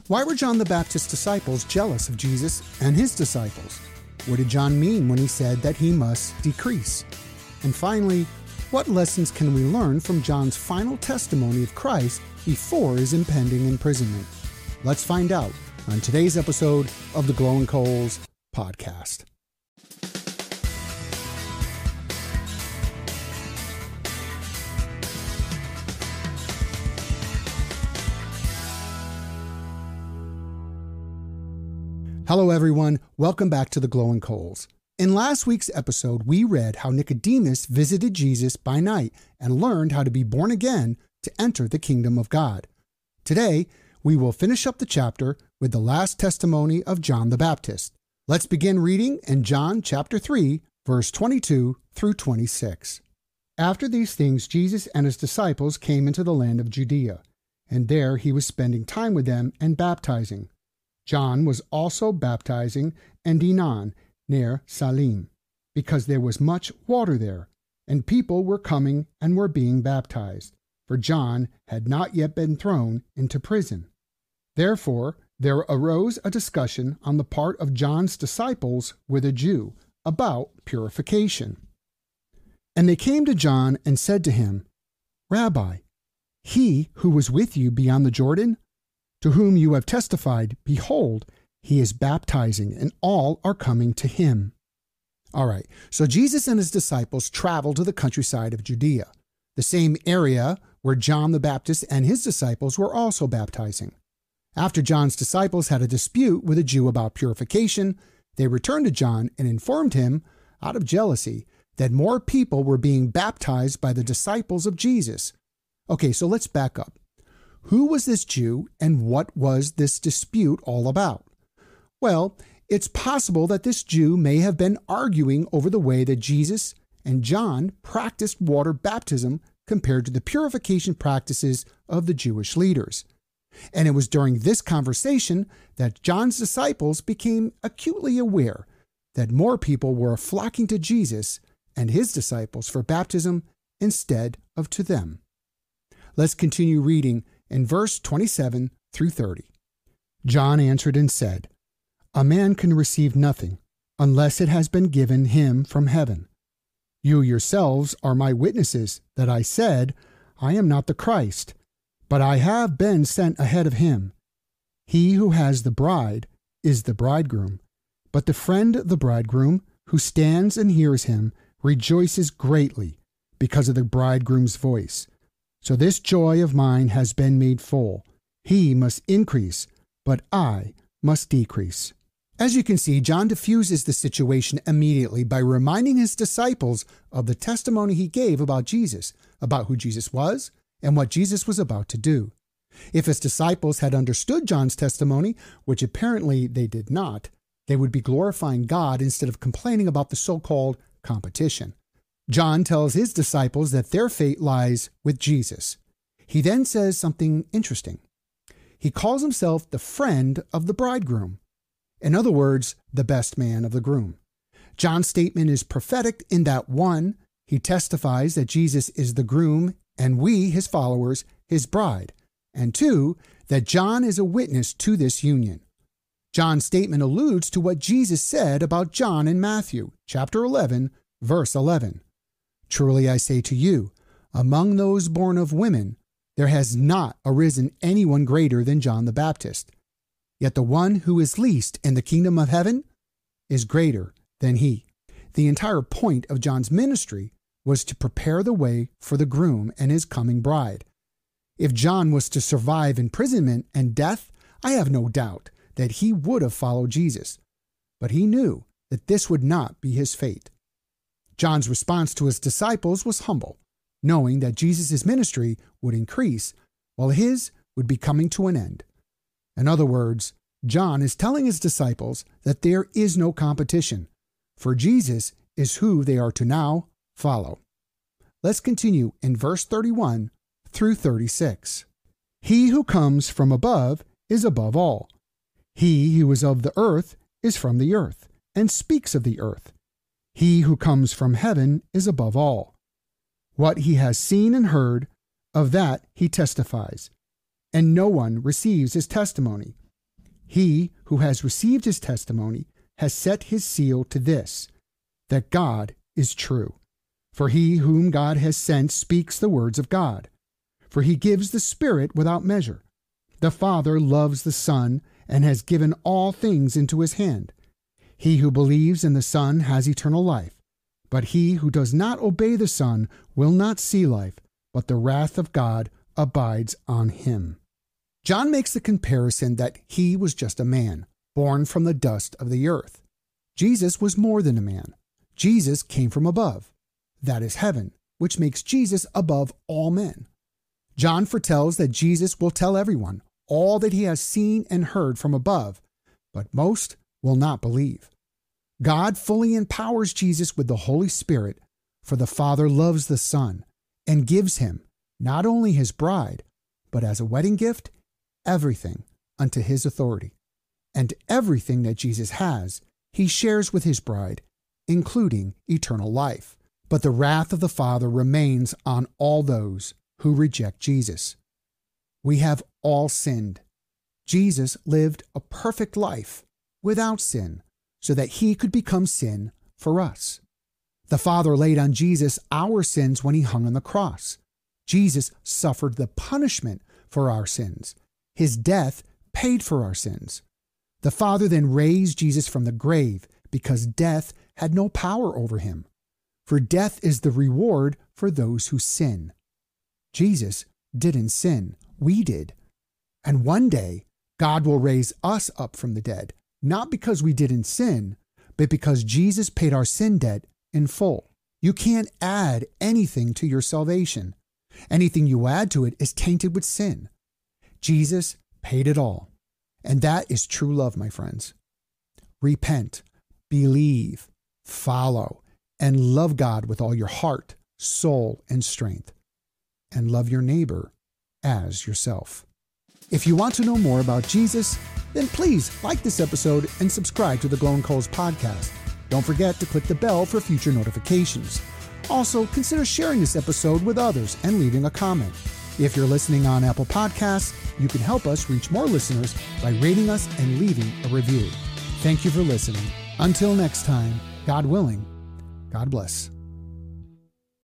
Why were John the Baptist's disciples jealous of Jesus and his disciples? What did John mean when he said that he must decrease? And finally, what lessons can we learn from John's final testimony of Christ before his impending imprisonment? Let's find out on today's episode of the Glowing Coals podcast. Hello everyone, welcome back to the Glowing Coals. In last week's episode, we read how Nicodemus visited Jesus by night and learned how to be born again to enter the kingdom of God. Today, we will finish up the chapter with the last testimony of John the Baptist. Let's begin reading in John chapter 3, verse 22 through 26. After these things, Jesus and his disciples came into the land of Judea, and there he was spending time with them and baptizing. John was also baptizing in Aenon near Salim, because there was much water there, and people were coming and were being baptized, for John had not yet been thrown into prison. Therefore, there arose a discussion on the part of John's disciples with a Jew about purification. And they came to John and said to him, Rabbi, he who was with you beyond the Jordan, to whom you have testified, behold, he is baptizing, and all are coming to him. All right, so Jesus and his disciples traveled to the countryside of Judea, the same area where John the Baptist and his disciples were also baptizing. After John's disciples had a dispute with a Jew about purification, they returned to John and informed him, out of jealousy, that more people were being baptized by the disciples of Jesus. Okay, so let's back up. Who was this Jew and what was this dispute all about? Well, it's possible that this Jew may have been arguing over the way that Jesus and John practiced water baptism compared to the purification practices of the Jewish leaders. And it was during this conversation that John's disciples became acutely aware that more people were flocking to Jesus and his disciples for baptism instead of to them. Let's continue reading in verse 27 through 30. John answered and said, A man can receive nothing unless it has been given him from heaven. You yourselves are my witnesses that I said, I am not the Christ, but I have been sent ahead of him. He who has the bride is the bridegroom, but the friend of the bridegroom who stands and hears him rejoices greatly because of the bridegroom's voice. So this joy of mine has been made full. He must increase, but I must decrease. As you can see, John diffuses the situation immediately by reminding his disciples of the testimony he gave about Jesus, about who Jesus was and what Jesus was about to do. If his disciples had understood John's testimony, which apparently they did not, they would be glorifying God instead of complaining about the so-called competition. John tells his disciples that their fate lies with Jesus. He then says something interesting. He calls himself the friend of the bridegroom. In other words, the best man of the groom. John's statement is prophetic in that 1, he testifies that Jesus is the groom and we, his followers, his bride, and 2, that John is a witness to this union. John's statement alludes to what Jesus said about John in Matthew, chapter 11, verse 11. Truly I say to you, among those born of women, there has not arisen anyone greater than John the Baptist. Yet the one who is least in the kingdom of heaven is greater than he. The entire point of John's ministry was to prepare the way for the groom and his coming bride. If John was to survive imprisonment and death, I have no doubt that he would have followed Jesus. But he knew that this would not be his fate. John's response to his disciples was humble, knowing that Jesus' ministry would increase while his would be coming to an end. In other words, John is telling his disciples that there is no competition, for Jesus is who they are to now follow. Let's continue in verse 31 through 36. He who comes from above is above all. He who is of the earth is from the earth, and speaks of the earth. He who comes from heaven is above all. What he has seen and heard, of that he testifies, and no one receives his testimony. He who has received his testimony has set his seal to this, that God is true. For he whom God has sent speaks the words of God. For he gives the Spirit without measure. The Father loves the Son and has given all things into his hand. He who believes in the Son has eternal life, but he who does not obey the Son will not see life, but the wrath of God abides on him. John makes the comparison that he was just a man, born from the dust of the earth. Jesus was more than a man. Jesus came from above. That is heaven, which makes Jesus above all men. John foretells that Jesus will tell everyone all that he has seen and heard from above, but most will not believe. God fully empowers Jesus with the Holy Spirit, for the Father loves the Son and gives him not only his bride, but as a wedding gift, everything unto his authority. And everything that Jesus has, he shares with his bride, including eternal life. But the wrath of the Father remains on all those who reject Jesus. We have all sinned. Jesus lived a perfect life without sin, so that he could become sin for us. The Father laid on Jesus our sins when he hung on the cross. Jesus suffered the punishment for our sins. His death paid for our sins. The Father then raised Jesus from the grave because death had no power over him. For death is the reward for those who sin. Jesus didn't sin. We did. And one day, God will raise us up from the dead, not because we didn't sin, but because Jesus paid our sin debt in full. You can't add anything to your salvation. Anything you add to it is tainted with sin. Jesus paid it all. And that is true love, my friends. Repent, believe, follow, and love God with all your heart, soul, and strength. And love your neighbor as yourself. If you want to know more about Jesus, then please like this episode and subscribe to the Glowing Coals podcast. Don't forget to click the bell for future notifications. Also, consider sharing this episode with others and leaving a comment. If you're listening on Apple Podcasts, you can help us reach more listeners by rating us and leaving a review. Thank you for listening. Until next time, God willing, God bless.